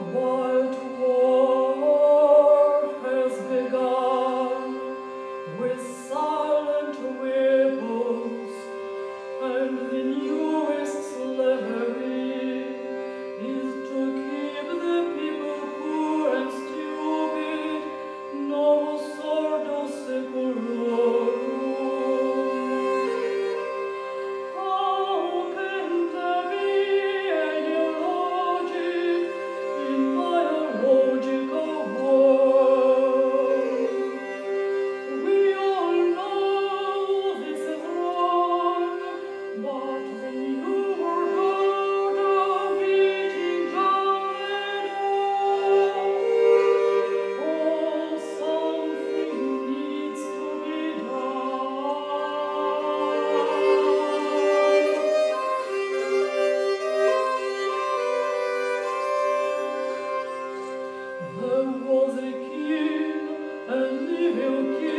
Wild war has begun with silent weapons, and the newest slavery is to keep the people poor and stupid. No sordo seculorum. How can there be any logic in biological world? We all know this is wrong, but the new world order beating down and all something needs to be done. There was a king, an evil king.